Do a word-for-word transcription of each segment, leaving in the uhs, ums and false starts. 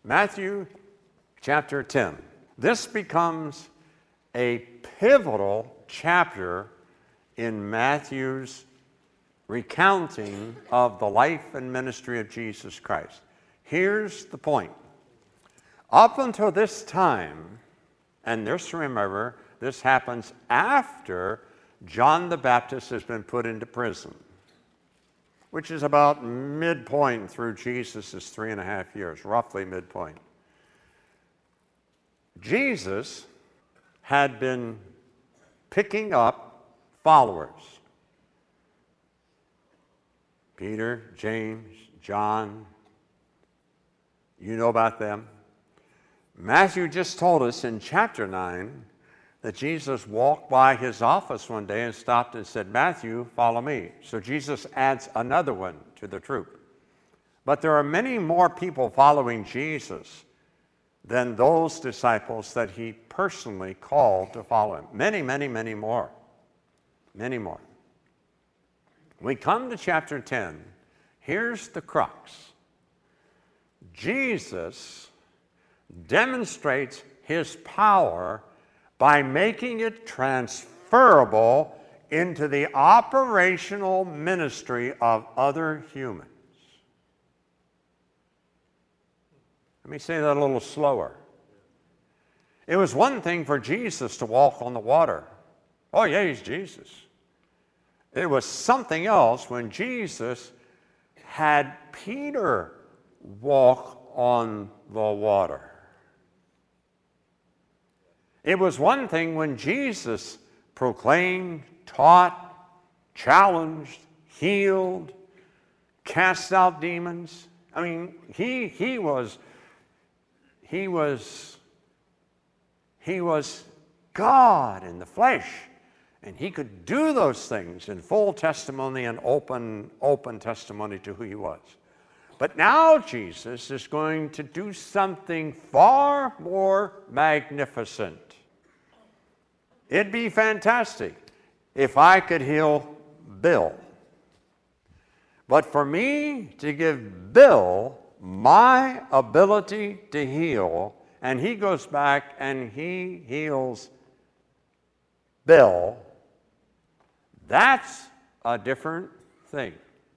Matthew chapter ten. This becomes a pivotal chapter in Matthew's recounting of the life and ministry of Jesus Christ. Here's the point. Up until this time, and this, remember, this happens after John the Baptist has been put into prison, which is about midpoint through Jesus' three and a half years, roughly midpoint. Jesus had been picking up followers. Peter, James, John, you know about them. Matthew just told us in chapter nine that Jesus walked by his office one day and stopped and said, Matthew, follow me. So Jesus adds another one to the troop. But there are many more people following Jesus than those disciples that he personally called to follow him. Many, many, many more. Many more. We come to chapter ten. Here's the crux. Jesus demonstrates his power by making it transferable into the operational ministry of other humans. Let me say that a little slower. It was one thing for Jesus to walk on the water. Oh, yeah, he's Jesus. It was something else when Jesus had Peter walk on the water. It was one thing when Jesus proclaimed, taught, challenged, healed, cast out demons. I mean, he he was he was he was God in the flesh, and he could do those things in full testimony and open open testimony to who he was. But now Jesus is going to do something far more magnificent. It'd be fantastic if I could heal Bill. But for me to give Bill my ability to heal, and he goes back and he heals Bill, that's a different thing.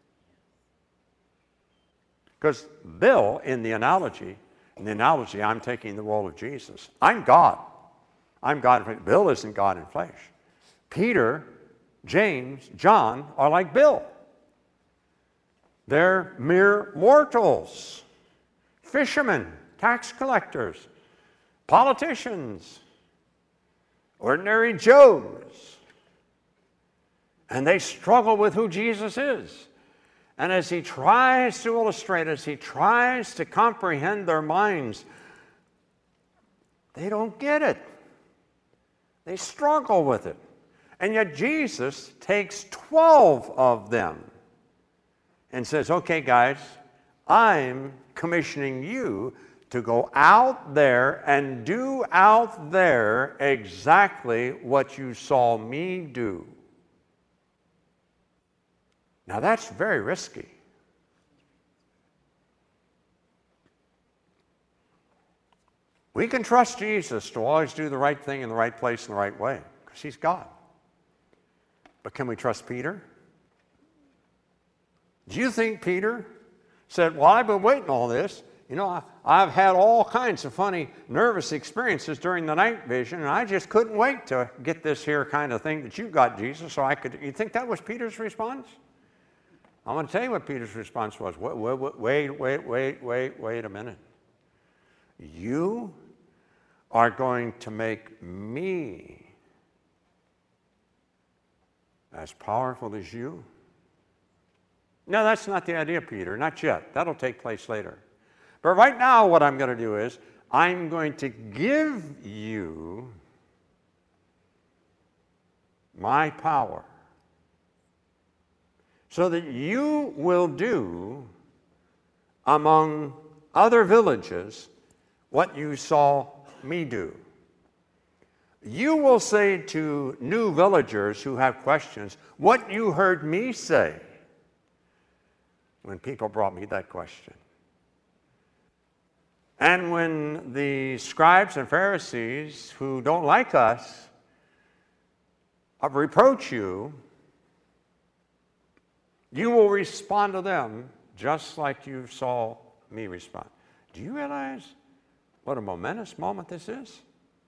Because Bill, in the analogy, in the analogy, I'm taking the role of Jesus. I'm God. I'm God in flesh. Bill isn't God in flesh. Peter, James, John are like Bill. They're mere mortals, fishermen, tax collectors, politicians, ordinary Joes. And they struggle with who Jesus is. And as he tries to illustrate, as he tries to comprehend their minds, they don't get it. They struggle with it. And yet Jesus takes twelve of them and says, okay, guys, I'm commissioning you to go out there and do out there exactly what you saw me do. Now that's very risky. We can trust Jesus to always do the right thing in the right place in the right way, because he's God. But can we trust Peter? Do you think Peter said, well, I've been waiting all this. You know, I, I've had all kinds of funny, nervous experiences during the night vision, and I just couldn't wait to get this here kind of thing that you got, Jesus, so I could. You think that was Peter's response? I'm going to tell you what Peter's response was. Wait, wait, wait, wait, wait, wait, wait a minute. You are going to make me as powerful as you? No, that's not the idea, Peter. Not yet. That'll take place later. But right now, what I'm going to do is I'm going to give you my power so that you will do among other villages what you saw me do. You will say to new villagers who have questions what you heard me say when people brought me that question. And when the scribes and Pharisees who don't like us reproach you, you will respond to them just like you saw me respond. Do you realize what a momentous moment this is?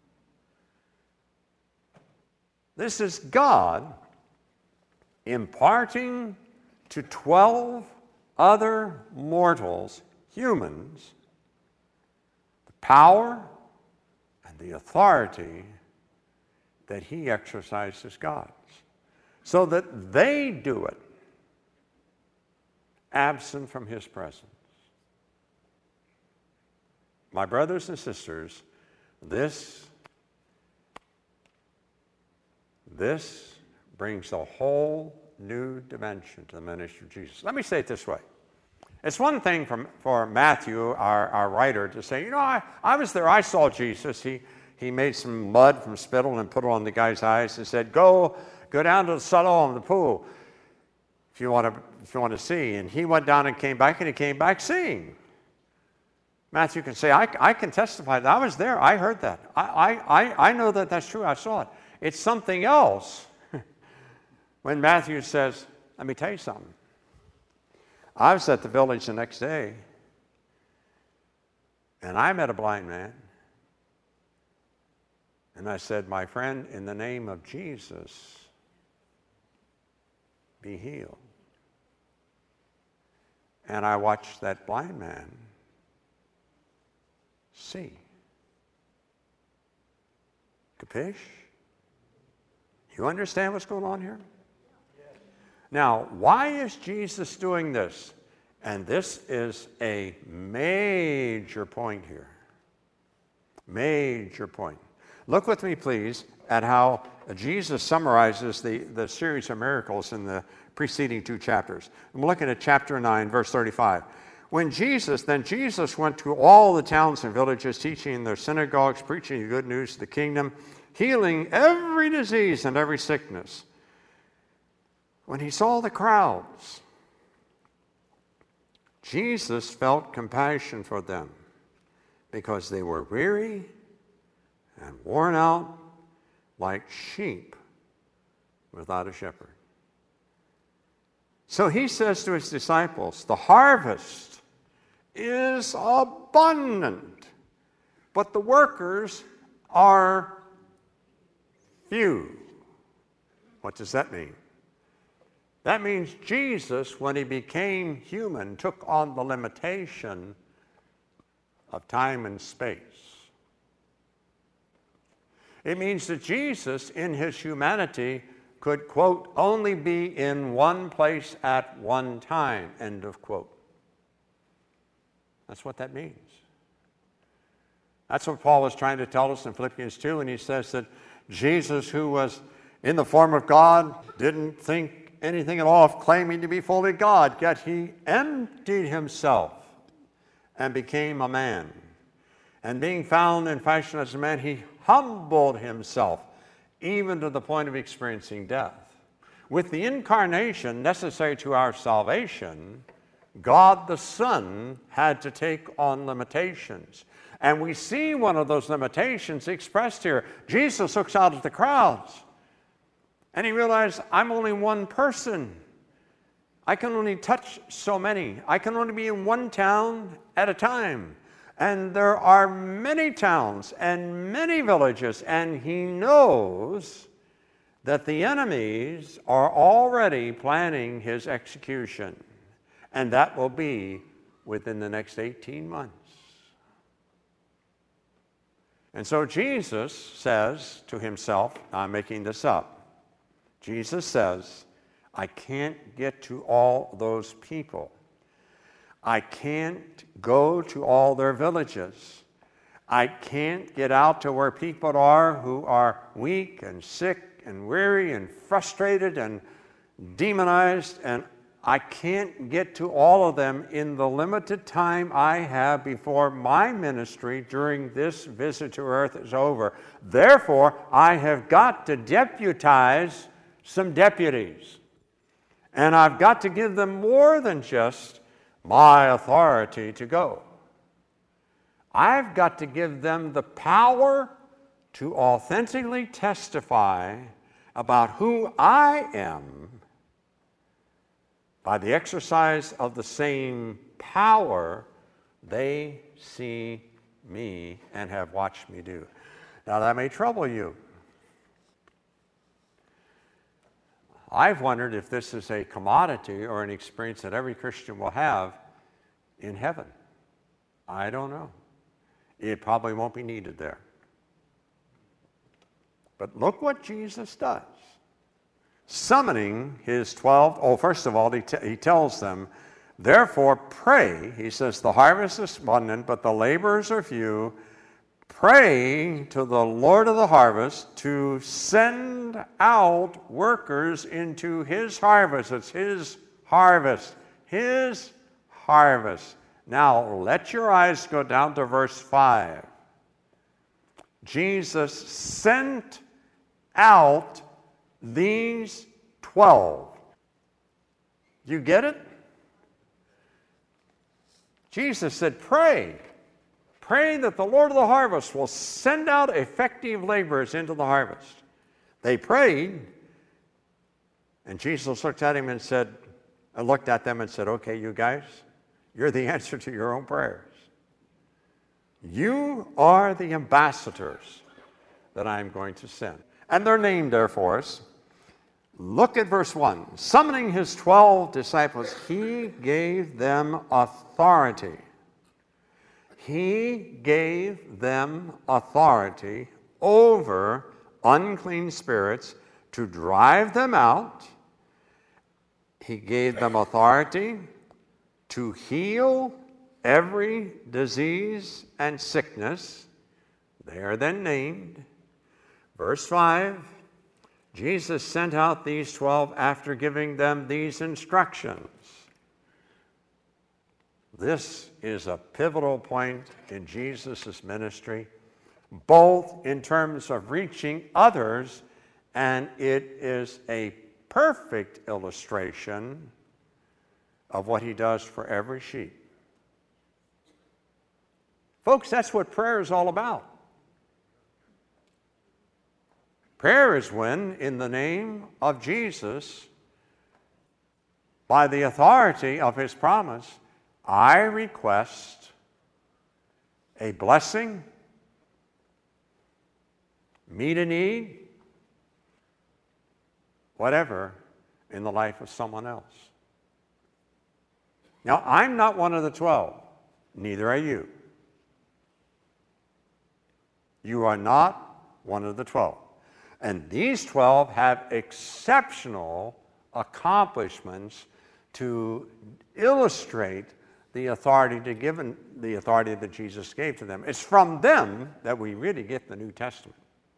This is God imparting to twelve other mortals, humans, the power and the authority that he exercised as gods, so that they do it absent from his presence. My brothers and sisters, this, this brings a whole new dimension to the ministry of Jesus. Let me say it this way. It's one thing for, for Matthew, our, our writer, to say, you know, I, I was there, I saw Jesus. He, he made some mud from spittle and put it on the guy's eyes and said, go, go down to the Siloam, the pool, if you want to, if you want to see. And he went down and came back, and he came back seeing. Matthew can say, I, I can testify that I was there. I heard that. I, I, I know that that's true. I saw it. It's something else when Matthew says, let me tell you something. I was at the village the next day, and I met a blind man. And I said, my friend, in the name of Jesus, be healed. And I watched that blind man see. Capish? You understand what's going on here? Yes. Now, why is Jesus doing this? And this is a major point here. Major point. Look with me, please, at how Jesus summarizes the, the series of miracles in the preceding two chapters. I'm looking at chapter nine, verse thirty-five. When Jesus, then Jesus went to all the towns and villages, teaching in their synagogues, preaching the good news of the kingdom, healing every disease and every sickness. When he saw the crowds, Jesus felt compassion for them because they were weary and worn out like sheep without a shepherd. So he says to his disciples, the harvest is abundant, but the workers are few. What does that mean? That means Jesus, when he became human, took on the limitation of time and space. It means that Jesus, in his humanity, could, quote, only be in one place at one time, end of quote. That's what that means. That's what Paul was trying to tell us in Philippians two, and he says that Jesus, who was in the form of God, didn't think anything at all of claiming to be fully God, yet he emptied himself and became a man. And being found in fashion as a man, he humbled himself, even to the point of experiencing death. With the incarnation necessary to our salvation, God the Son had to take on limitations. And we see one of those limitations expressed here. Jesus looks out at the crowds, and he realized, I'm only one person. I can only touch so many. I can only be in one town at a time. And there are many towns and many villages, and he knows that the enemies are already planning his execution. And that will be within the next eighteen months. And so Jesus says to himself, I'm making this up, Jesus says, I can't get to all those people. I can't go to all their villages. I can't get out to where people are who are weak and sick and weary and frustrated and demonized, and I can't get to all of them in the limited time I have before my ministry during this visit to earth is over. Therefore, I have got to deputize some deputies. And I've got to give them more than just my authority to go. I've got to give them the power to authentically testify about who I am by the exercise of the same power they see me and have watched me do. Now, that may trouble you. I've wondered if this is a commodity or an experience that every Christian will have in heaven. I don't know. It probably won't be needed there. But look what Jesus does. Summoning his twelve, oh, first of all, he, t- he tells them, therefore pray. He says, the harvest is abundant, but the laborers are few. Pray to the Lord of the harvest to send out workers into his harvest. It's his harvest. His harvest. Now, let your eyes go down to verse five. Jesus sent out these twelve. You get it? Jesus said, pray. Pray that the Lord of the harvest will send out effective laborers into the harvest. They prayed, and Jesus looked at him and said, I looked at them and said, okay, you guys, you're the answer to your own prayers. You are the ambassadors that I'm going to send. And they're named there for us. Look at verse one. Summoning his twelve disciples, he gave them authority. He gave them authority over unclean spirits to drive them out. He gave them authority to heal every disease and sickness. They are then named. Verse five, Jesus sent out these twelve after giving them these instructions. This is a pivotal point in Jesus' ministry, both in terms of reaching others, and it is a perfect illustration of what he does for every sheep. Folks, that's what prayer is all about. Prayer is when, in the name of Jesus, by the authority of his promise, I request a blessing, meet a need, whatever, in the life of someone else. Now, I'm not one of the twelve. Neither are you. You are not one of the twelve. And these twelve have exceptional accomplishments to illustrate the authority to given the authority that Jesus gave to them. It's from them that we really get the New Testament.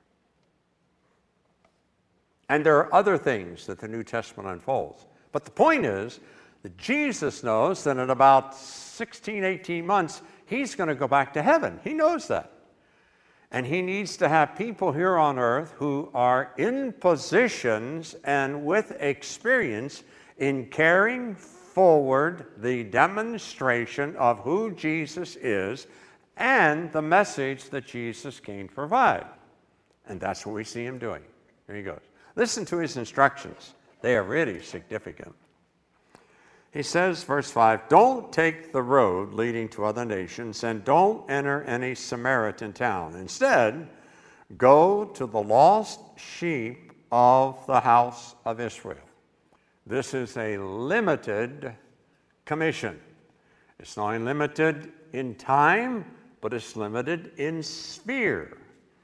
And there are other things that the New Testament unfolds. But the point is that Jesus knows that in about sixteen, eighteen months, he's going to go back to heaven. He knows that. And he needs to have people here on earth who are in positions and with experience in carrying forward the demonstration of who Jesus is and the message that Jesus came to provide. And that's what we see him doing. Here he goes. Listen to his instructions. They are really significant. He says, verse five, don't take the road leading to other nations and don't enter any Samaritan town. Instead, go to the lost sheep of the house of Israel. This is a limited commission. It's not limited in time, but it's limited in sphere.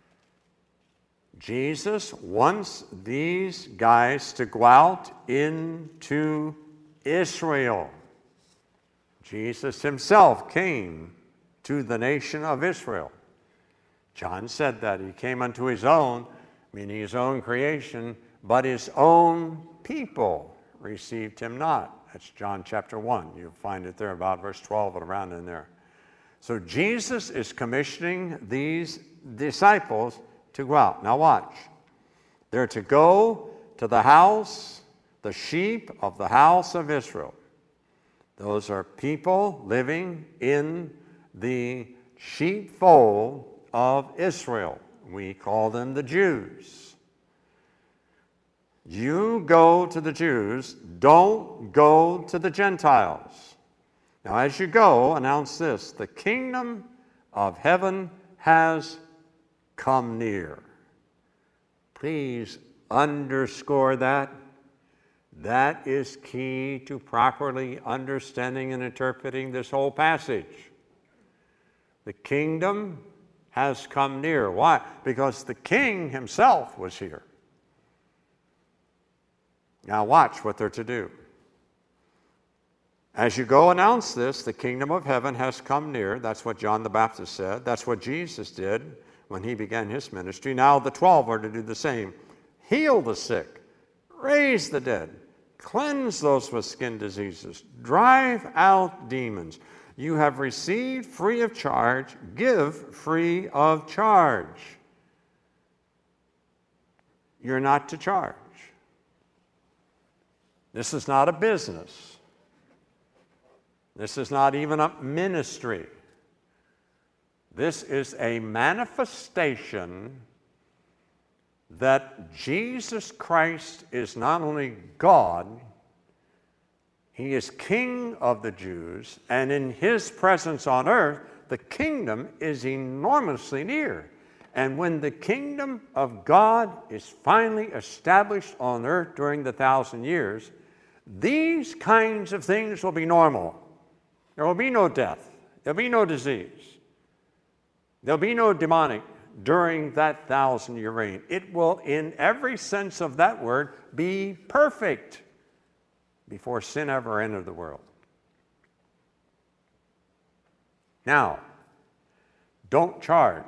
Jesus wants these guys to go out into Israel. Jesus himself came to the nation of Israel. John said that he came unto his own, meaning his own creation, but his own people received him not. That's John chapter one. You'll find it there about verse twelve and around in there. So Jesus is commissioning these disciples to go out. Now watch. They're to go to the house, the sheep of the house of Israel. Those are people living in the sheepfold of Israel. We call them the Jews. You go to the Jews, don't go to the Gentiles. Now, as you go, announce this: the kingdom of heaven has come near. Please underscore that. That is key to properly understanding and interpreting this whole passage. The kingdom has come near. Why? Because the king himself was here. Now watch what they're to do. As you go, announce this: the kingdom of heaven has come near. That's what John the Baptist said. That's what Jesus did when he began his ministry. Now the twelve are to do the same. Heal the sick, raise the dead, cleanse those with skin diseases, drive out demons. You have received free of charge, give free of charge. You're not to charge. This is not a business. This is not even a ministry. This is a manifestation that Jesus Christ is not only God, he is King of the Jews, and in his presence on earth, the kingdom is enormously near. And when the kingdom of God is finally established on earth during the thousand years, these kinds of things will be normal. There will be no death. There will be no disease. There will be no demonic during that thousand-year reign. It will, in every sense of that word, be perfect before sin ever entered the world. Now, don't charge.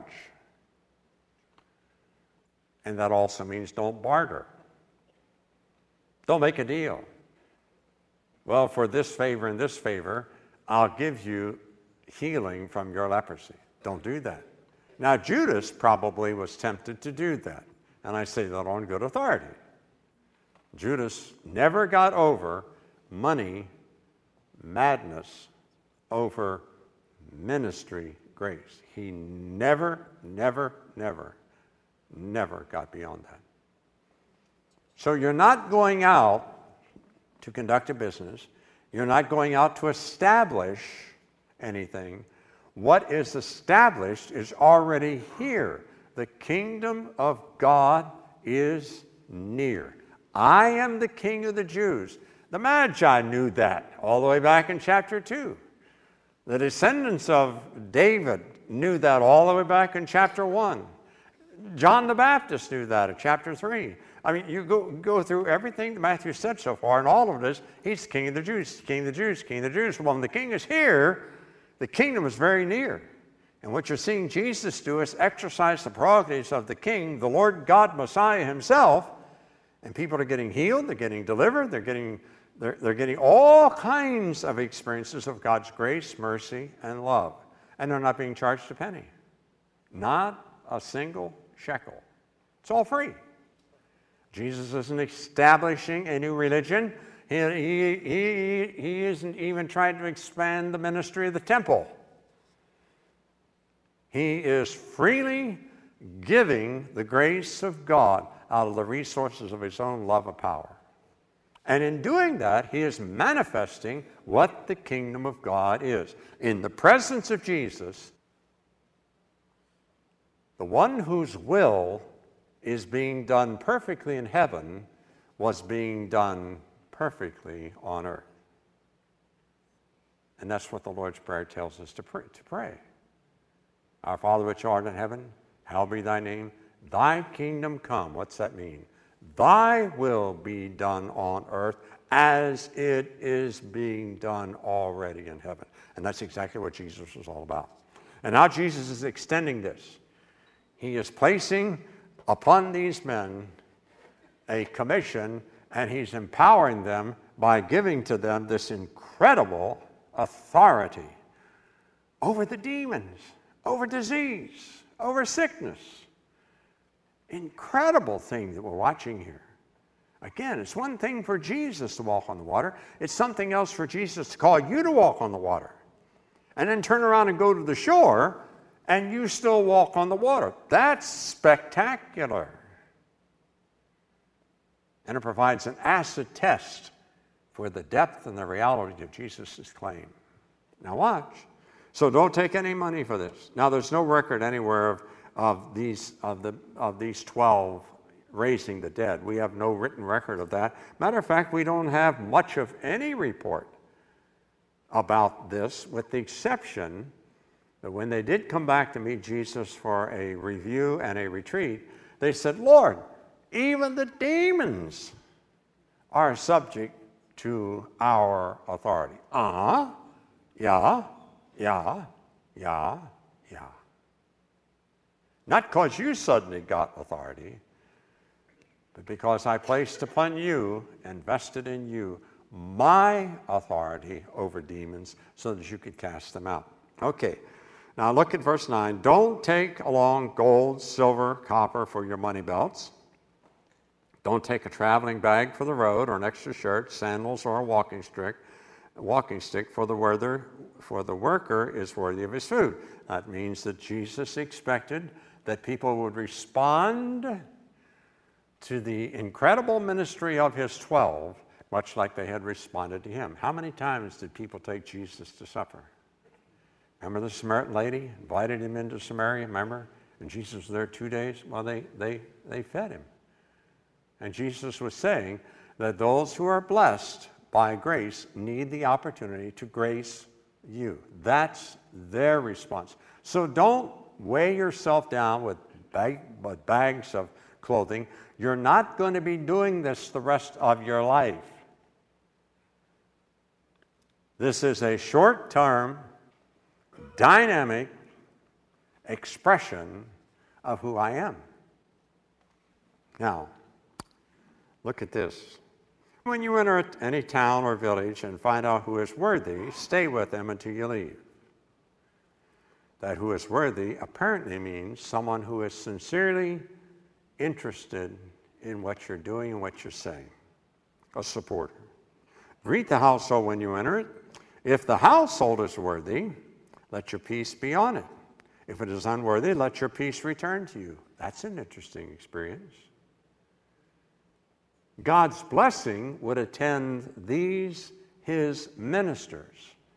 And that also means don't barter. Don't make a deal. Well, for this favor and this favor, I'll give you healing from your leprosy. Don't do that. Now, Judas probably was tempted to do that. And I say that on good authority. Judas never got over money, madness, over ministry grace. He never, never, never, never got beyond that. So you're not going out to conduct a business. You're not going out to establish anything. What is established is already here. The kingdom of God is near. I am the King of the Jews. The Magi knew that all the way back in chapter two. The descendants of David knew that all the way back in chapter one. John the Baptist knew that in chapter three. I mean, you go, go through everything that Matthew said so far, and all of it is, he's King of the Jews, King of the Jews, King of the Jews. Well, when the King is here, the kingdom is very near. And what you're seeing Jesus do is exercise the prerogatives of the King, the Lord God Messiah himself, and people are getting healed, they're getting delivered, they're getting, they're, they're getting all kinds of experiences of God's grace, mercy, and love. And they're not being charged a penny. Not a single shekel. It's all free. Jesus isn't establishing a new religion. He, he, he, he isn't even trying to expand the ministry of the temple. He is freely giving the grace of God out of the resources of his own love and power. And in doing that, he is manifesting what the kingdom of God is. In the presence of Jesus, the one whose will is being done perfectly in heaven was being done perfectly on earth. And that's what the Lord's Prayer tells us to pray. To pray. Our Father which art in heaven, hallowed be thy name. Thy kingdom come. What's that mean? Thy will be done on earth as it is being done already in heaven. And that's exactly what Jesus was all about. And now Jesus is extending this. He is placing upon these men a commission, and he's empowering them by giving to them this incredible authority over the demons, over disease, over sickness. Incredible thing that we're watching here. Again, it's one thing for Jesus to walk on the water. It's something else for Jesus to call you to walk on the water. And then turn around and go to the shore and you still walk on the water. That's spectacular. And it provides an acid test for the depth and the reality of Jesus' claim. Now watch. So don't take any money for this. Now there's no record anywhere of, of, these, of, the, of these twelve raising the dead. We have no written record of that. Matter of fact, we don't have much of any report about this, with the exception that when they did come back to meet Jesus for a review and a retreat, they said, Lord, even the demons are subject to our authority. Uh-huh. Yeah, yeah, yeah, yeah. Not because you suddenly got authority, but because I placed upon you and vested in you my authority over demons so that you could cast them out. Okay, now look at verse nine. Don't take along gold, silver, copper for your money belts. Don't take a traveling bag for the road, or an extra shirt, sandals, or a walking stick. Walking stick for the worther, for the worker is worthy of his food. That means that Jesus expected that people would respond to the incredible ministry of his twelve, much like they had responded to him. How many times did people take Jesus to supper? Remember the Samaritan lady invited him into Samaria, remember? And Jesus was there two days. Well, they, they, they fed him. And Jesus was saying that those who are blessed by grace need the opportunity to grace you. That's their response. So don't weigh yourself down with, bag, with bags of clothing. You're not going to be doing this the rest of your life. This is a short-term, dynamic expression of who I am. Now, look at this. When you enter any town or village and find out who is worthy, stay with them until you leave. That who is worthy apparently means someone who is sincerely interested in what you're doing and what you're saying. A supporter. Greet the household when you enter it. If the household is worthy, let your peace be on it. If it is unworthy, let your peace return to you. That's an interesting experience. God's blessing would attend these, his ministers.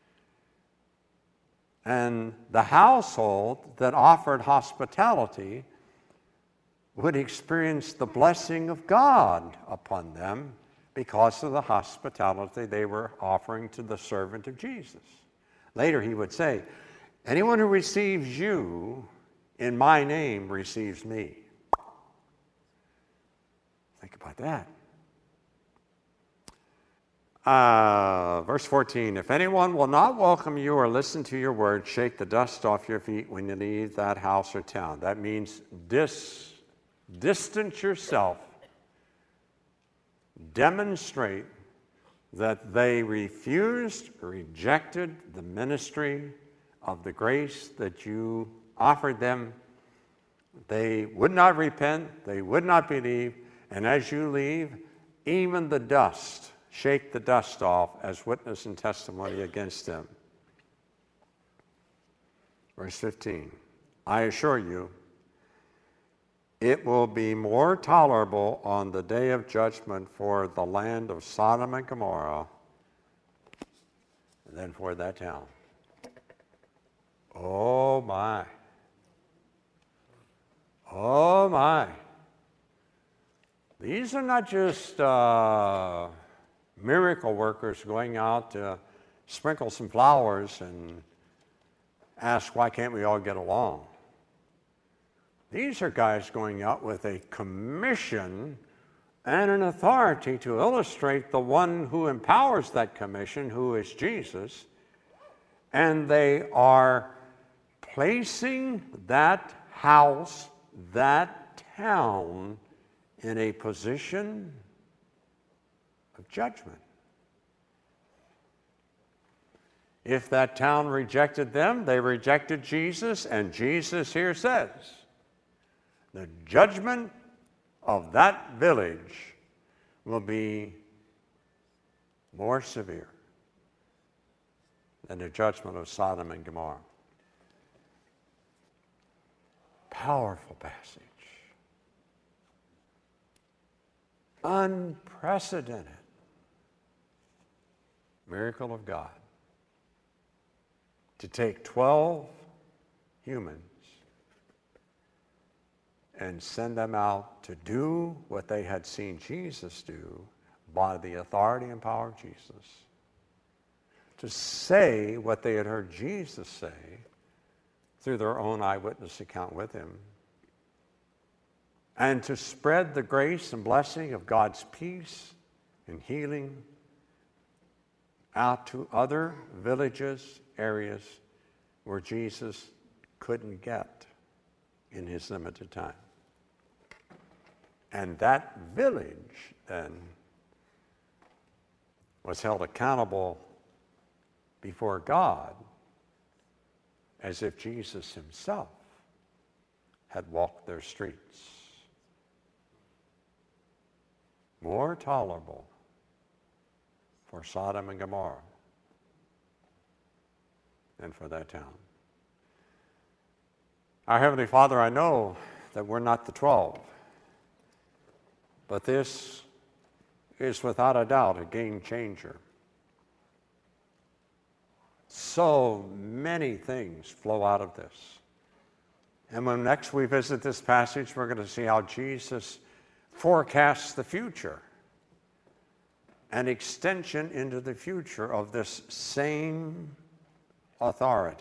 And the household that offered hospitality would experience the blessing of God upon them because of the hospitality they were offering to the servant of Jesus. Later he would say, anyone who receives you in my name receives me. Think about that. Uh, verse fourteen, if anyone will not welcome you or listen to your word, shake the dust off your feet when you leave that house or town. That means dis, distance yourself. Demonstrate that they refused, rejected the ministry of the grace that you offered them. They would not repent, they would not believe, and as you leave, even the dust, shake the dust off as witness and testimony against them. Verse fifteen, I assure you, it will be more tolerable on the day of judgment for the land of Sodom and Gomorrah than for that town. Oh my. Oh my. These are not just uh, miracle workers going out to sprinkle some flowers and ask, why can't we all get along? These are guys going out with a commission and an authority to illustrate the one who empowers that commission, who is Jesus. And they are placing that house, that town, in a position of judgment. If that town rejected them, they rejected Jesus, and Jesus here says, the judgment of that village will be more severe than the judgment of Sodom and Gomorrah. powerful passage. Unprecedented miracle of God to take twelve humans and send them out to do what they had seen Jesus do by the authority and power of Jesus, to say what they had heard Jesus say through their own eyewitness account with him, and to spread the grace and blessing of God's peace and healing out to other villages, areas where Jesus couldn't get in his limited time. And that village then was held accountable before God as if Jesus himself had walked their streets. More tolerable for Sodom and Gomorrah than for that town. Our Heavenly Father, I know that we're not the twelve, but this is without a doubt a game changer. So many things flow out of this. And when next we visit this passage, we're going to see how Jesus forecasts the future, an extension into the future of this same authority.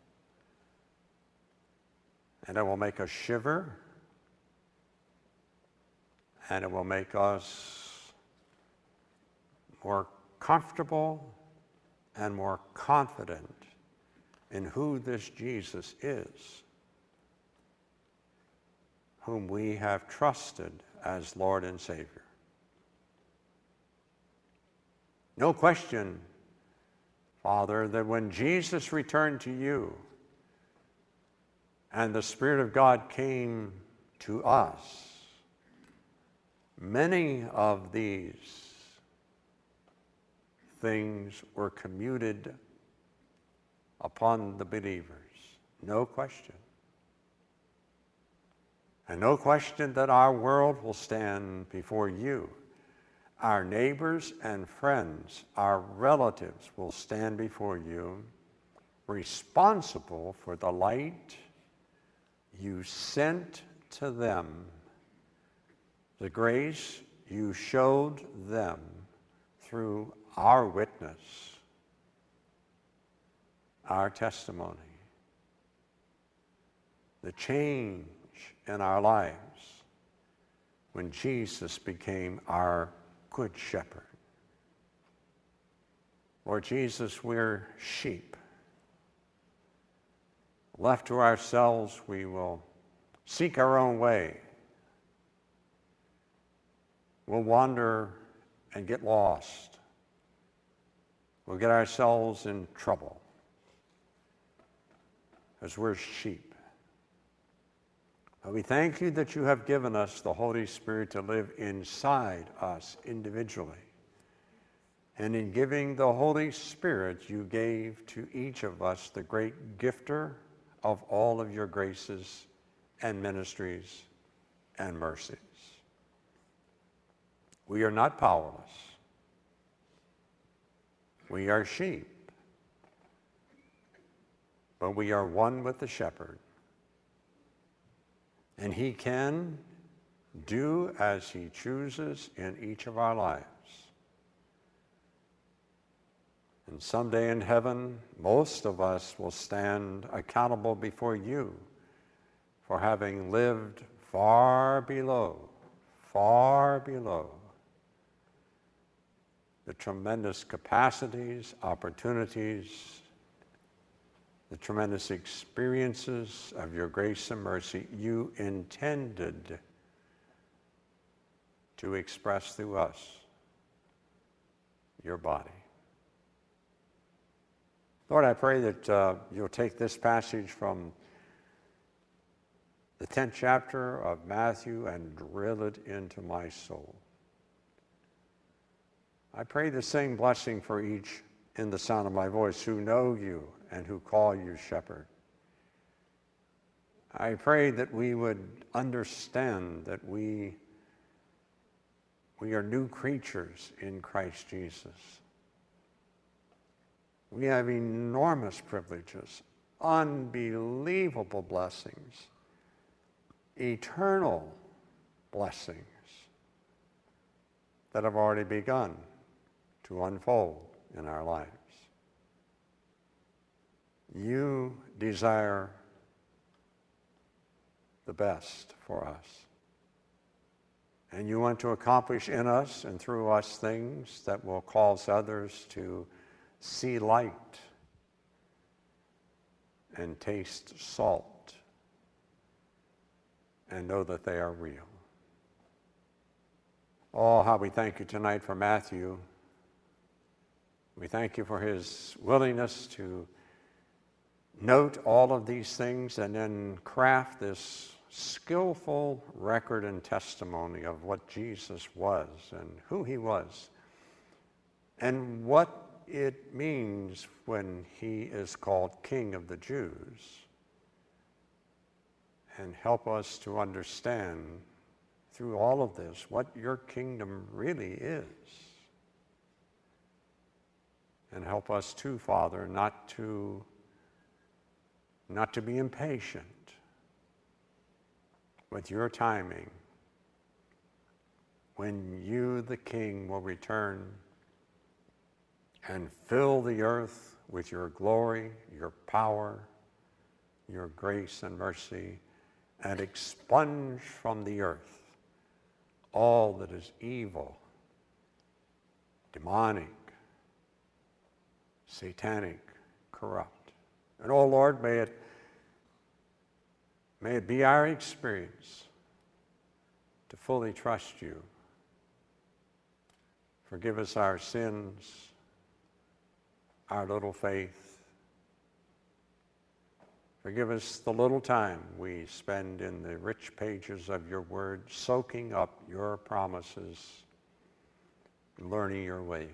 And it will make us shiver, and it will make us more comfortable and more confident in who this Jesus is, whom we have trusted as Lord and Savior. No question, Father, that when Jesus returned to you and the Spirit of God came to us, many of these things were commuted upon the believers. No question. And no question that our world will stand before you. Our neighbors and friends, our relatives will stand before you, responsible for the light you sent to them, the grace you showed them through our witness, our testimony, the change in our lives when Jesus became our good shepherd. Lord Jesus, we're sheep. Left to ourselves, we will seek our own way. We'll wander and get lost. We'll get ourselves in trouble as we're sheep. But we thank you that you have given us the Holy Spirit to live inside us individually. And in giving the Holy Spirit, you gave to each of us the great gifter of all of your graces and ministries and mercies. We are not powerless. We are sheep, but we are one with the shepherd. And he can do as he chooses in each of our lives. And someday in heaven, most of us will stand accountable before you for having lived far below, far below the tremendous capacities, opportunities, the tremendous experiences of your grace and mercy you intended to express through us, your body. Lord, I pray that uh, you'll take this passage from the tenth chapter of Matthew and drill it into my soul. I pray the same blessing for each in the sound of my voice who know you and who call you shepherd. I pray that we would understand that we, we are new creatures in Christ Jesus. We have enormous privileges, unbelievable blessings, eternal blessings that have already begun to unfold in our lives. You desire the best for us. And you want to accomplish in us and through us things that will cause others to see light and taste salt and know that they are real. Oh, how we thank you tonight for Matthew. We thank you for his willingness to note all of these things and then craft this skillful record and testimony of what Jesus was and who he was and what it means when he is called King of the Jews, and help us to understand through all of this what your kingdom really is. And help us too, Father, not to not to be impatient with your timing when you, the King, will return and fill the earth with your glory, your power, your grace and mercy, and expunge from the earth all that is evil, demonic, satanic, corrupt. And oh Lord, may it, may it be our experience to fully trust you. Forgive us our sins, our little faith. Forgive us the little time we spend in the rich pages of your word, soaking up your promises, learning your ways.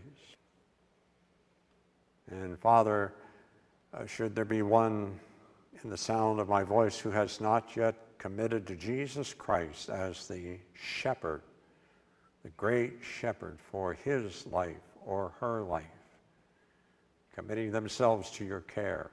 And Father, uh, should there be one in the sound of my voice who has not yet committed to Jesus Christ as the shepherd, the great shepherd for his life or her life, committing themselves to your care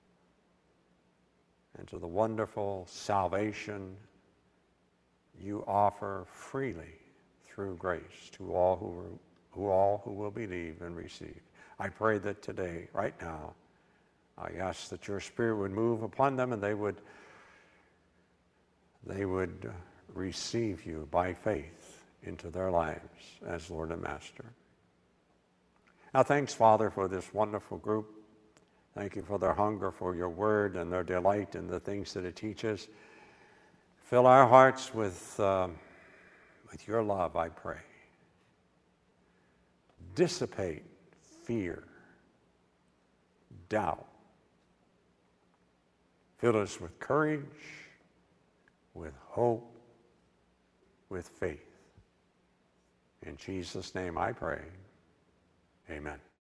and to the wonderful salvation you offer freely through grace to all who, who all who will believe and receive. I pray that today, right now, I ask that your Spirit would move upon them and they would, they would receive you by faith into their lives as Lord and Master. Now, thanks, Father, for this wonderful group. Thank you for their hunger for your word and their delight in the things that it teaches. Fill our hearts with, um, with your love, I pray. Dissipate fear, doubt. Fill us with courage, with hope, with faith. In Jesus' name I pray. Amen.